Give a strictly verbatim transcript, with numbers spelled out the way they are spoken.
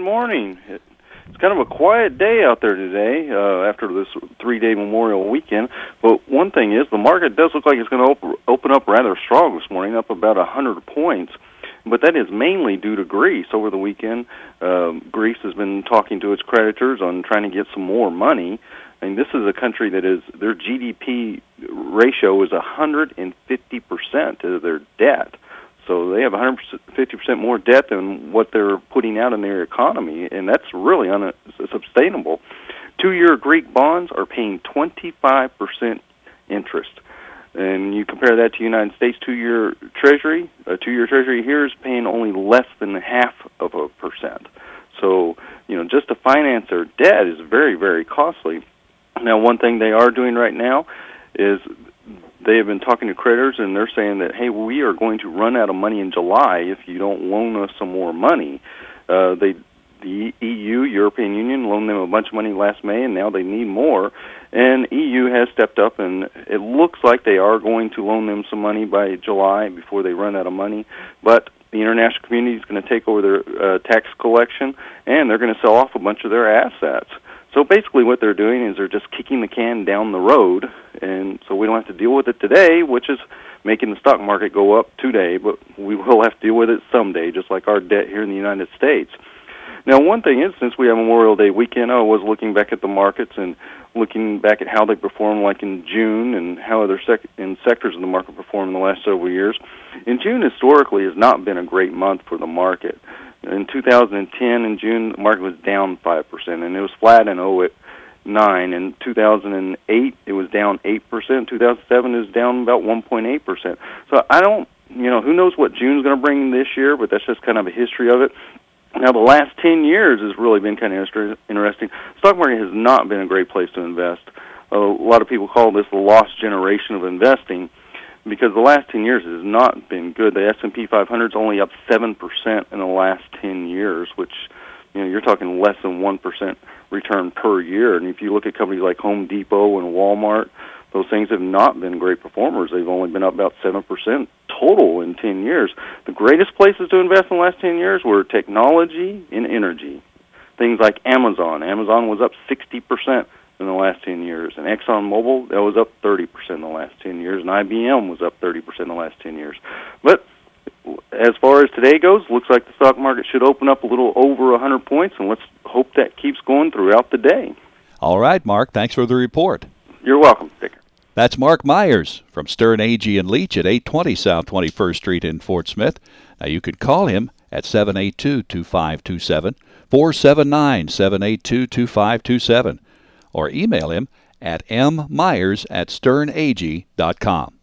morning. It, it's kind of a quiet day out there today uh, after this three-day Memorial weekend. But one thing is, the market does look like it's going to op- open up rather strong this morning, up about one hundred points. But that is mainly due to Greece. Over the weekend, um, Greece has been talking to its creditors on trying to get some more money. I mean, this is a country that is, their G D P ratio is one hundred fifty percent of their debt. So they have one hundred fifty percent more debt than what they're putting out in their economy, and that's really unsustainable. Two-year Greek bonds are paying twenty-five percent interest. And you compare that to United States two-year Treasury, a two-year Treasury here is paying only less than half of a percent. So, you know, just to finance their debt is very, very costly. Now, one thing they are doing right now is they have been talking to creditors, and they're saying that, hey, we are going to run out of money in July if you don't loan us some more money. Uh, they, the E U, European Union, loaned them a bunch of money last May, and now they need more. And E U has stepped up, and it looks like they are going to loan them some money by July before they run out of money. But the international community is going to take over their uh, tax collection, and they're going to sell off a bunch of their assets. So basically what they're doing is they're just kicking the can down the road, and so we don't have to deal with it today, which is making the stock market go up today, but we will have to deal with it someday, just like our debt here in the United States. Now, one thing is, since we have Memorial Day weekend, I was looking back at the markets and looking back at how they performed, like in June, and how other sec- in sectors of the market performed in the last several years. In June, historically, has not been a great month for the market. In two thousand ten, in June, the market was down five percent, and it was flat in oh nine. In two thousand eight, it was down eight percent. two thousand seven, it was down about one point eight percent. So I don't, you know, who knows what June's going to bring this year, but that's just kind of a history of it. Now, the last ten years has really been kind of interesting. The stock market has not been a great place to invest. A lot of people call this the lost generation of investing because the last ten years has not been good. The S and P five hundred is only up seven percent in the last ten years, which, you know, you're talking less than one percent return per year. And if you look at companies like Home Depot and Walmart, those things have not been great performers. They've only been up about seven percent total in ten years. The greatest places to invest in the last ten years were technology and energy. Things like Amazon. Amazon was up sixty percent in the last ten years. And ExxonMobil, that was up thirty percent in the last ten years. And I B M was up thirty percent in the last ten years. But as far as today goes, looks like the stock market should open up a little over one hundred points, and let's hope that keeps going throughout the day. All right, Mark. Thanks for the report. You're welcome, Dicker. That's Mark Myers from Stern Agee and Leach at eight twenty South twenty-first Street in Fort Smith. Now, you could call him at seven eight two, two five two seven, four seven nine, seven eight two, two five two seven, or email him at m myers at stern agee dot com.